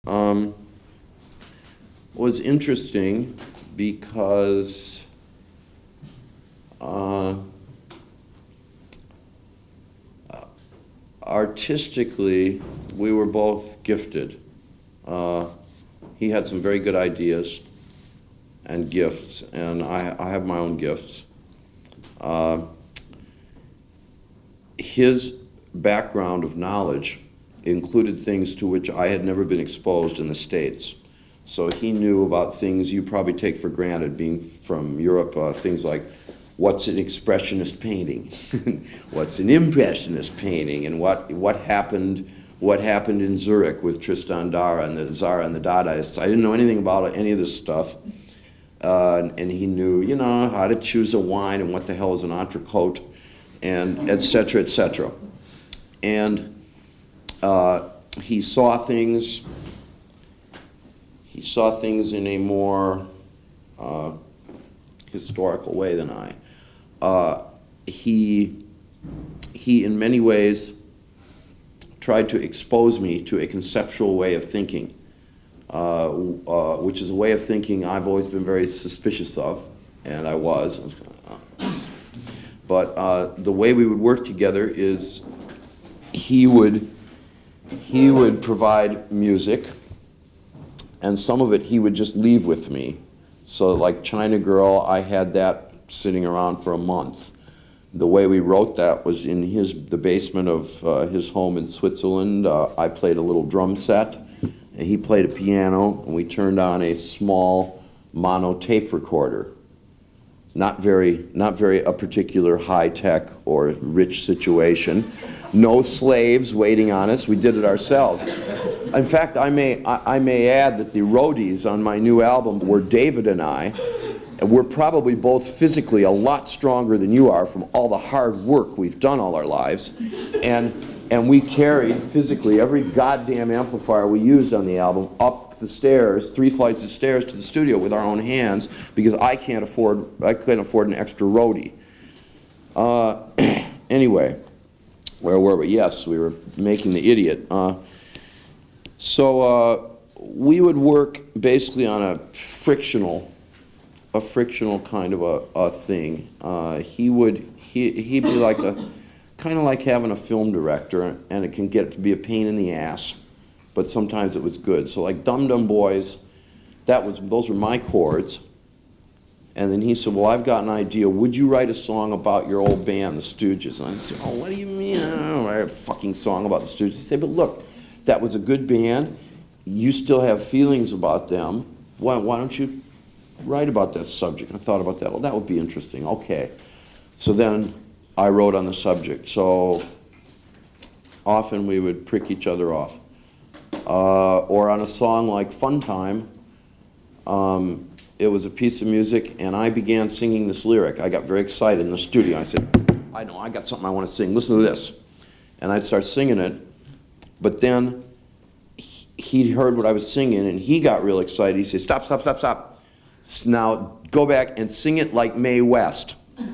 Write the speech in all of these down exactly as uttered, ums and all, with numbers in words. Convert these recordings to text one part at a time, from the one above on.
um, was interesting because uh, artistically, we were both gifted. Uh, he had some very good ideas and gifts, and I, I have my own gifts. Uh, his background of knowledge included things to which I had never been exposed in the States. So he knew about things you probably take for granted, being from Europe, uh, things like what's an expressionist painting, what's an impressionist painting, and what what happened what happened in Zurich with Tristan Tzara and the Tzara and the Dadaists. I didn't know anything about any of this stuff, uh, and, and he knew, you know, how to choose a wine and what the hell is an entrecote, and et cetera, et cetera. And uh, he saw things. He saw things in a more uh, historical way than I. Uh, he, he, in many ways, tried to expose me to a conceptual way of thinking, uh, uh, which is a way of thinking I've always been very suspicious of, and I was. I was kind of, uh, but uh, the way we would work together is he would, he would provide music, and some of it he would just leave with me. So like China Girl, I had that sitting around for a month. The way we wrote that was in his the basement of uh, his home in Switzerland. Uh, I played a little drum set, and he played a piano, and we turned on a small mono tape recorder. Not very, not very a particular high-tech or rich situation. No slaves waiting on us. We did it ourselves. In fact, I may, I, I may add that the roadies on my new album were David and I. And we're probably both physically a lot stronger than you are from all the hard work we've done all our lives. And, and we carried physically every goddamn amplifier we used on the album up the stairs, three flights of stairs to the studio with our own hands, because I can't afford, I couldn't afford an extra roadie. Uh, anyway, where were we? Yes, we were making the idiot. Uh, so uh, we would work basically on a frictional, a frictional kind of a, a thing. Uh, he would, he, he'd be like a, kind of like having a film director, and it can get to be a pain in the ass, but sometimes it was good. So like Dum Dum Boys, that was, those were my chords. And then he said, well, I've got an idea. Would you write a song about your old band, the Stooges? And I said, oh, what do you mean? I don't write a fucking song about the Stooges. He said, but look, that was a good band. You still have feelings about them. Why, why don't you write about that subject? I thought about that. Well, that would be interesting. Okay. So then I wrote on the subject. So often we would prick each other off. Uh, or on a song like Fun Time, um, it was a piece of music, and I began singing this lyric. I got very excited in the studio. I said, I know, I got something I want to sing. Listen to this. And I'd start singing it, but then he, he'd heard what I was singing, and he got real excited. He said, stop, stop, stop, stop. Now go back and sing it like Mae West.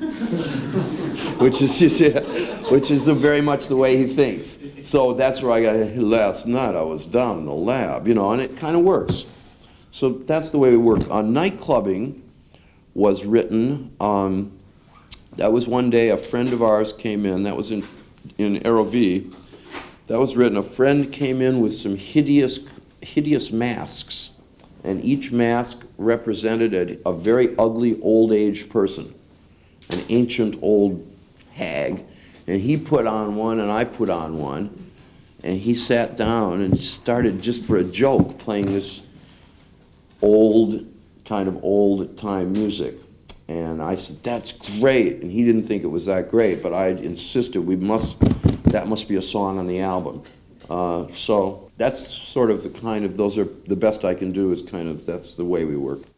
which is just, which is the, very much the way he thinks. So that's where I got, last night I was down in the lab, you know, and it kind of works. So that's the way we work. Uh, Night Clubbing was written, um, that was one day a friend of ours came in, that was in, in Aero-V, that was written, a friend came in with some hideous, hideous masks, and each mask represented a, a very ugly old-aged person, an ancient old hag, and he put on one and I put on one, and he sat down and started just for a joke playing this old, kind of old-time music. And I said, that's great. And he didn't think it was that great, but I insisted we must, that must be a song on the album. Uh, so that's sort of the kind of, those are the best I can do is kind of, that's the way we work.